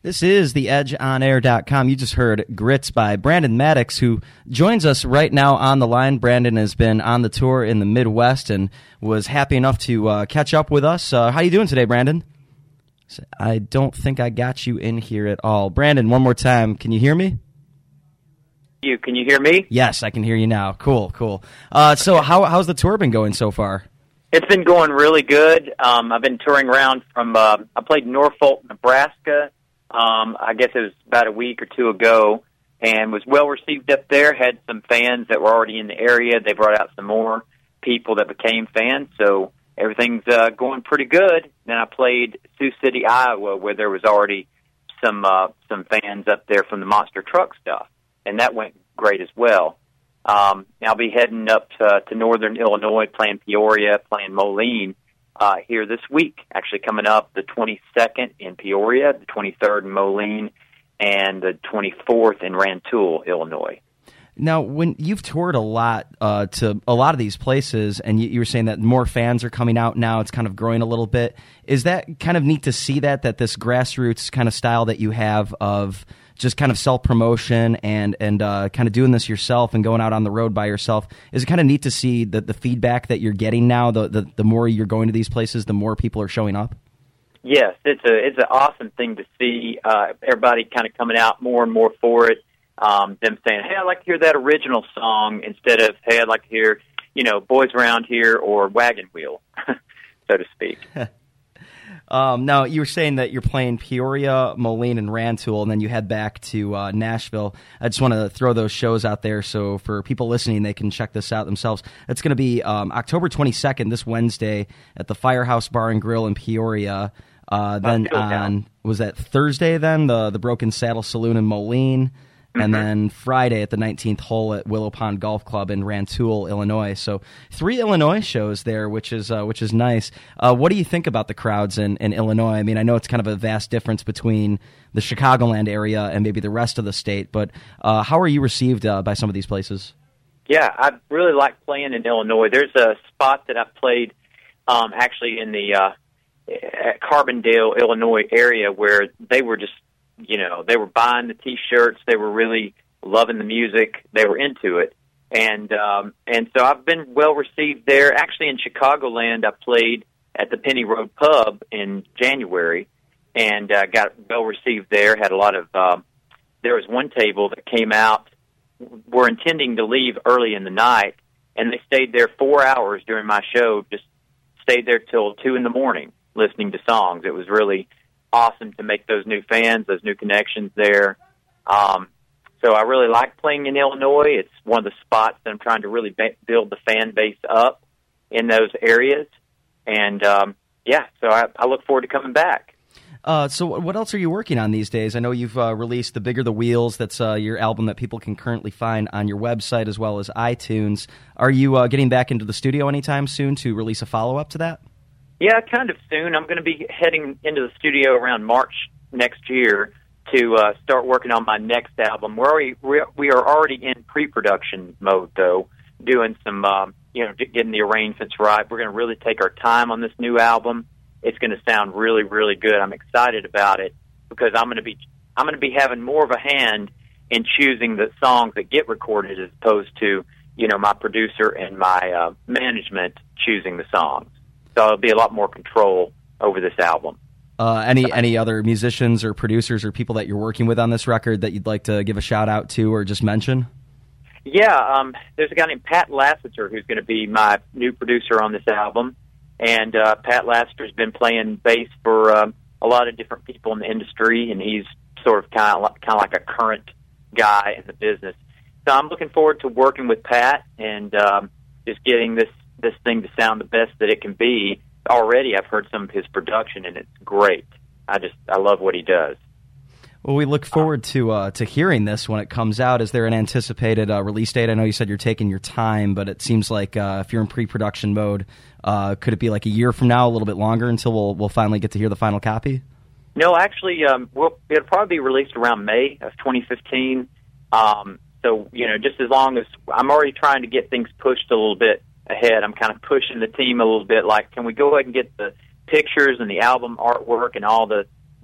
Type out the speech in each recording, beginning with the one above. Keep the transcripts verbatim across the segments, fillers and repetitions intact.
This is the edge on air dot com. You just heard Grits by Brandon Maddox, who joins us right now on the line. Brandon has been on the tour in the Midwest and was happy enough to uh, catch up with us. Uh, how you doing today, Brandon? I don't think I got you in here at all. Brandon, one more time. Can you hear me? You Can you hear me? Yes, I can hear you now. Cool, cool. Uh, so how how's the tour been going so far? It's been going really good. Um, I've been touring around from, uh, I played Norfolk, Nebraska, um, I guess it was about a week or two ago, and was well received up there. Had some fans that were already in the area. They brought out some more people that became fans, so everything's uh, going pretty good. Then I played Sioux City, Iowa, where there was already some uh, some fans up there from the Monster Truck stuff, and that went great as well. Um, I'll be heading up to, to northern Illinois, playing Peoria, playing Moline uh, here this week. Actually coming up the twenty-second in Peoria, the twenty-third in Moline, and the twenty-fourth in Rantoul, Illinois. Now, when you've toured a lot uh, to a lot of these places, and you, you were saying that more fans are coming out now, it's kind of growing a little bit. Is that kind of neat to see that, that this grassroots kind of style that you have of just kind of self-promotion and and uh, kind of doing this yourself and going out on the road by yourself? Is it kind of neat to see the, the feedback that you're getting now? The, the the more you're going to these places, the more people are showing up? Yes, it's a it's an awesome thing to see. Uh, everybody kind of coming out more and more for it. Um, them saying, hey, I'd like to hear that original song instead of, hey, I'd like to hear, you know, Boys Around Here or Wagon Wheel, so to speak. Um, now, you were saying that you're playing Peoria, Moline, and Rantoul, and then you head back to uh, Nashville. I just want to throw those shows out there so for people listening, they can check this out themselves. It's going to be um, October twenty-second, this Wednesday, at the Firehouse Bar and Grill in Peoria. Uh, then on, was that Thursday then, the, the Broken Saddle Saloon in Moline? And then Friday at the nineteenth hole at Willow Pond Golf Club in Rantoul, Illinois. So three Illinois shows there, which is uh, which is nice. Uh, what do you think about the crowds in, in Illinois? I mean, I know it's kind of a vast difference between the Chicagoland area and maybe the rest of the state, but uh, how are you received uh, by some of these places? Yeah, I really like playing in Illinois. There's a spot that I played um, actually in the uh, at Carbondale, Illinois area where they were just, you know, they were buying the T-shirts. They were really loving the music. They were into it. And um, and so I've been well received there. Actually, in Chicagoland, I played at the Penny Road Pub in January and uh, got well received there. Had a lot of, um, there was one table that came out, were intending to leave early in the night, and they stayed there four hours during my show, just stayed there till two in the morning listening to songs. It was really awesome to make those new fans, those new connections there. Um, so I really like playing in Illinois. It's one of the spots that I'm trying to really ba- build the fan base up in those areas. And, um, yeah, so I, I look forward to coming back. Uh, so what else are you working on these days? I know you've uh, released The Bigger the Wheels. That's uh, your album that people can currently find on your website as well as iTunes. Are you uh, getting back into the studio anytime soon to release a follow-up to that? Yeah, kind of soon. I'm going to be heading into the studio around March next year to uh, start working on my next album. We're already, we are already in pre-production mode, though, doing some, um, you know, getting the arrangements right. We're going to really take our time on this new album. It's going to sound really, really good. I'm excited about it because I'm going to be, I'm going to be having more of a hand in choosing the songs that get recorded as opposed to, you know, my producer and my uh, management choosing the songs. So there'll be a lot more control over this album. Uh, any any other musicians or producers or people that you're working with on this record that you'd like to give a shout out to or just mention? Yeah, um, there's a guy named Pat Lassiter who's going to be my new producer on this album. And uh, Pat Lassiter's been playing bass for um, a lot of different people in the industry, and he's sort of kind of like, kind of like a current guy in the business. So I'm looking forward to working with Pat and um, just getting this this thing to sound the best that it can be. Already I've heard some of his production, and it's great. I just, I love what he does. Well, we look forward to uh, to hearing this when it comes out. Is there an anticipated uh, release date? I know you said you're taking your time, but it seems like uh, if you're in pre-production mode, uh, could it be like a year from now, a little bit longer, until we'll we'll finally get to hear the final copy? No, actually, um, we'll, it'll probably be released around May of twenty fifteen. Um, so, you know, just as long as I'm already trying to get things pushed a little bit ahead. I'm kind of pushing the team a little bit, like, can we go ahead and get the pictures and the album artwork and all the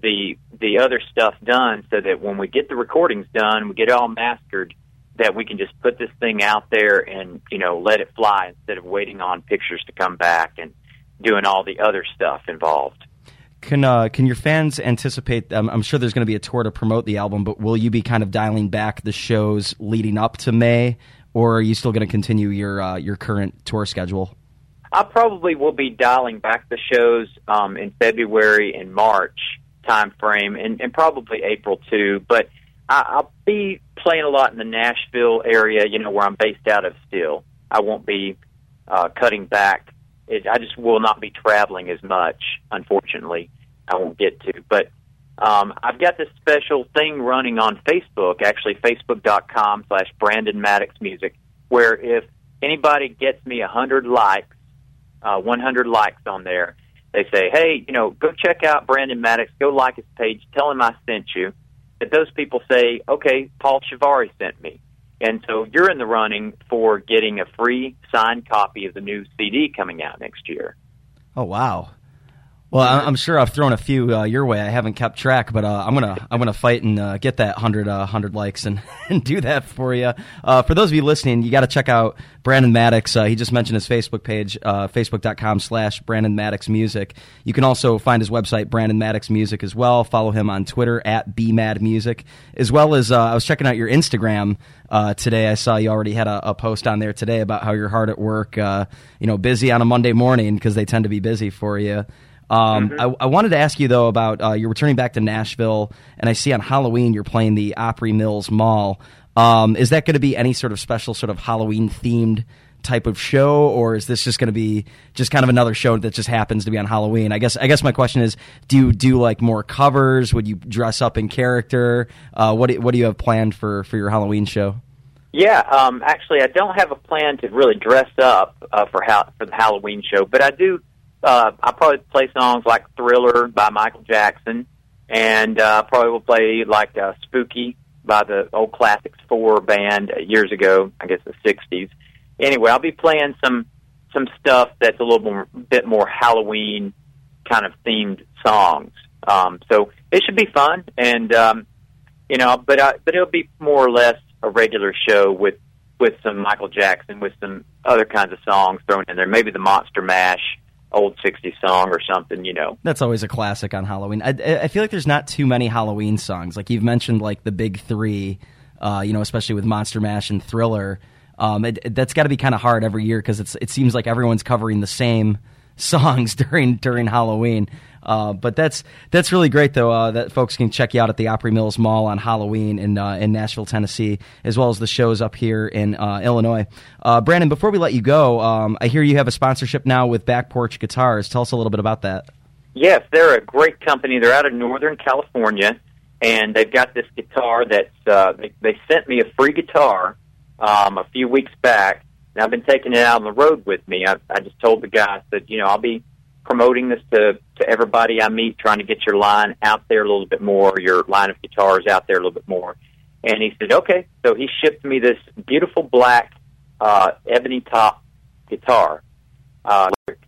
the the other stuff done so that when we get the recordings done, we get it all mastered, that we can just put this thing out there and, you know, let it fly instead of waiting on pictures to come back and doing all the other stuff involved. Can uh, can your fans anticipate, um, I'm sure there's going to be a tour to promote the album, but will you be kind of dialing back the shows leading up to May, or are you still going to continue your uh, your current tour schedule? I probably will be dialing back the shows um, in February and March time frame, and, and probably April too, but I, I'll be playing a lot in the Nashville area, you know, where I'm based out of still. I won't be uh, cutting back. It, I just will not be traveling as much, unfortunately. I won't get to. But um, I've got this special thing running on Facebook, actually, facebook.com slash Brandon Maddox Music, where if anybody gets me one hundred likes, uh, one hundred likes on there, they say, hey, you know, go check out Brandon Maddox, go like his page, tell him I sent you. That those people say, okay, Paul Shivari sent me. And so you're in the running for getting a free signed copy of the new C D coming out next year. Oh, wow. Well, I'm sure I've thrown a few uh, your way. I haven't kept track, but uh, I'm gonna I'm gonna fight and uh, get that hundred uh, hundred likes and, and do that for you. Uh, for those of you listening, you got to check out Brandon Maddox. Uh, he just mentioned his Facebook page, uh, facebook.com slash Brandon Maddox Music. You can also find his website, Brandon Maddox Music, as well. Follow him on Twitter at bmadmusic, as well as uh, I was checking out your Instagram uh, today. I saw you already had a, a post on there today about how you're hard at work, uh, you know, busy on a Monday morning because they tend to be busy for you. Um, mm-hmm. I, I wanted to ask you, though, about uh, you're returning back to Nashville, and I see on Halloween you're playing the Opry Mills Mall. Um, is that going to be any sort of special sort of Halloween-themed type of show, or is this just going to be just kind of another show that just happens to be on Halloween? I guess I guess my question is, do you do like more covers? Would you dress up in character? Uh, what do, what do you have planned for, for your Halloween show? Yeah, um, actually, I don't have a plan to really dress up uh, for ha- for the Halloween show, but I do. Uh, I'll probably play songs like Thriller by Michael Jackson, and uh, probably will play like uh, Spooky by the old Classics four band uh, years ago, I guess the sixties. Anyway, I'll be playing some some stuff that's a little more, bit more Halloween kind of themed songs. Um, so it should be fun, and um, you know, but I, but it'll be more or less a regular show with with some Michael Jackson, with some other kinds of songs thrown in there, maybe the Monster Mash old sixties song or something, you know. That's always a classic on Halloween. I, I feel like there's not too many Halloween songs. Like you've mentioned, like the big three, uh, you know, especially with Monster Mash and Thriller. Um, it, it, that's got to be kind of hard every year because it's it seems like everyone's covering the same songs during during Halloween. Uh, but that's that's really great, though, uh, that folks can check you out at the Opry Mills Mall on Halloween in uh, in Nashville, Tennessee, as well as the shows up here in uh, Illinois. Uh, Brandon, before we let you go, um, I hear you have a sponsorship now with Back Porch Guitars. Tell us a little bit about that. Yes, they're a great company. They're out of Northern California, and they've got this guitar that's, uh, they, they sent me a free guitar um, a few weeks back, and I've been taking it out on the road with me. I, I just told the guy that, you know, I'll be promoting this to, to everybody I meet, trying to get your line out there a little bit more, your line of guitars out there a little bit more. And he said, okay. So he shipped me this beautiful black uh, ebony top guitar. Uh,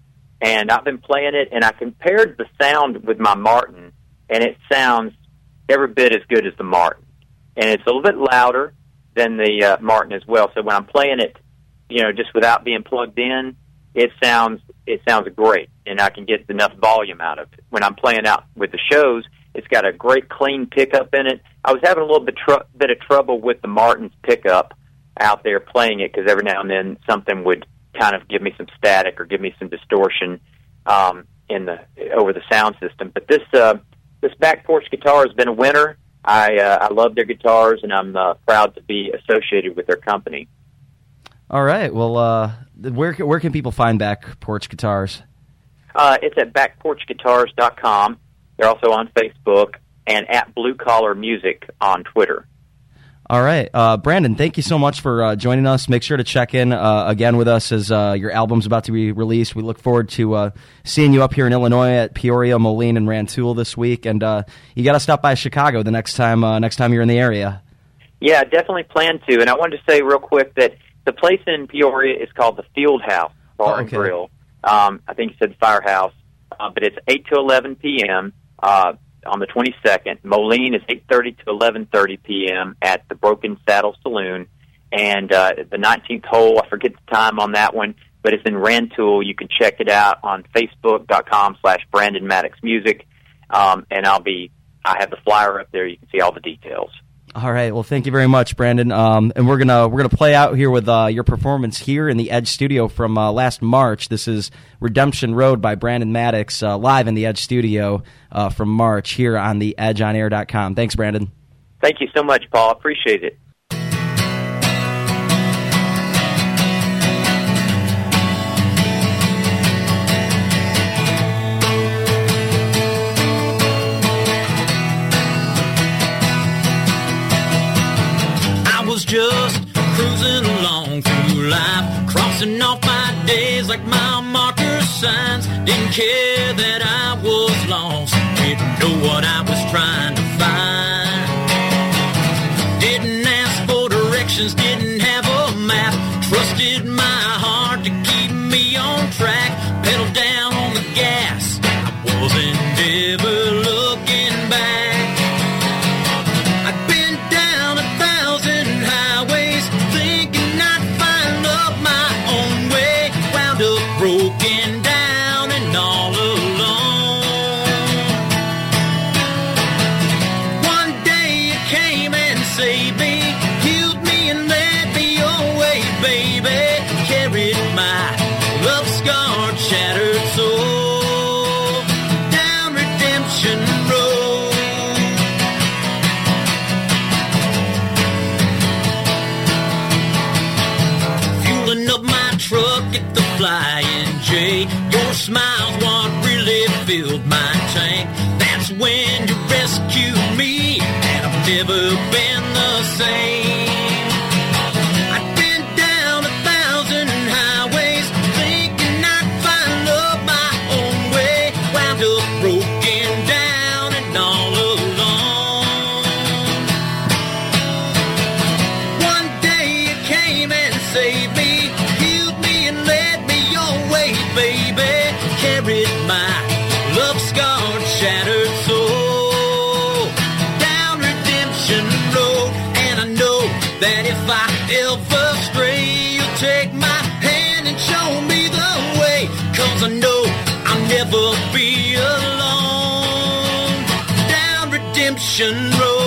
and I've been playing it, and I compared the sound with my Martin, and it sounds every bit as good as the Martin. And it's a little bit louder than the uh, Martin as well. So when I'm playing it, you know, just without being plugged in, it sounds it sounds great, and I can get enough volume out of it. When I'm playing out with the shows, it's got a great clean pickup in it. I was having a little bit, tr- bit of trouble with the Martin's pickup out there playing it because every now and then something would kind of give me some static or give me some distortion um, in the over the sound system. But this uh, this Back Porch guitar has been a winner. I uh, I love their guitars, and I'm uh, proud to be associated with their company. All right. Well, uh, where where can people find Back Porch Guitars? Uh, it's at back porch guitars dot com. They're also on Facebook and at Blue Collar Music on Twitter. All right. Uh, Brandon, thank you so much for uh, joining us. Make sure to check in uh, again with us as uh, your album's about to be released. We look forward to uh, seeing you up here in Illinois at Peoria, Moline, and Rantoul this week. And uh, you got to stop by Chicago the next time uh, next time you're in the area. Yeah, I definitely plan to. And I wanted to say real quick that the place in Peoria is called the Field House Bar oh, okay. and Grill. Um, I think you said Firehouse, uh, but it's eight to eleven p.m. Uh, on the twenty-second. Moline is eight thirty to eleven thirty p.m. at the Broken Saddle Saloon. And uh, the nineteenth hole, I forget the time on that one, but it's in Rantoul. You can check it out on Facebook.com slash Brandon Maddox Music. Um, and I'll be, I have the flyer up there. You can see all the details. All right. Well, thank you very much, Brandon. Um, and we're gonna we're gonna play out here with uh, your performance here in the Edge Studio from uh, last March. This is Redemption Road by Brandon Maddox, uh, live in the Edge Studio uh, from March here on the edge on air dot com. Thanks, Brandon. Thank you so much, Paul. Appreciate it. Just cruising along through life, crossing off my days like mile marker signs. Didn't care that I was lost, didn't know what I was trying to find. Didn't ask for directions, didn't have a map. Trusted my heart to keep me on track. Pedal down on the gas, I wasn't ever looking back. I'd been down a thousand highways, thinking I'd find love my own way. Wound up broken down and all alone. One day you came and saved me, healed me and led me your way, baby. Carried my love-scarred, shattered soul down redemption road. Fueling up my truck at the Flying J, your smile's what really filled my tank. That's when you rescued me, and I've never been the same. I've been down a thousand highways, thinking I'd find love my own way. Wound up broken down and all alone. One day you came and saved me, healed me and led me your way, baby. Carried my love-scarred, shattered soul down redemption road. And I know that if I ever stray, you'll take my hand and show me the way. 'Cause I know I'll never be alone down redemption road.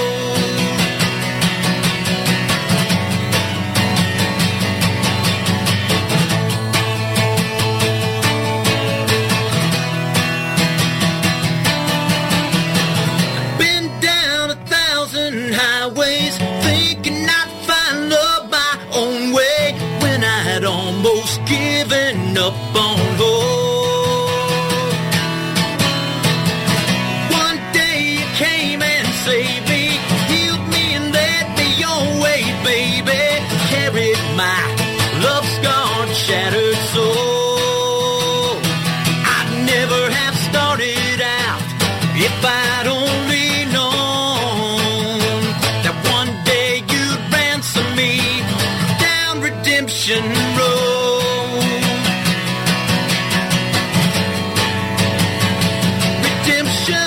Been down a thousand highways, thinking I'd find love my own way, when I had almost given up on hope. One day you came and saved me, healed me and led me your way, baby. Carried my love-scarred, shattered soul. I'd never have started out if I'd only known that one day you'd ransom me down redemption road. Redemption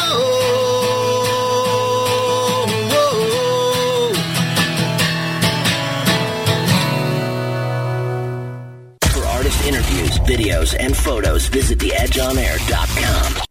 road. For artist interviews, videos, and photos, visit the edge on air dot com.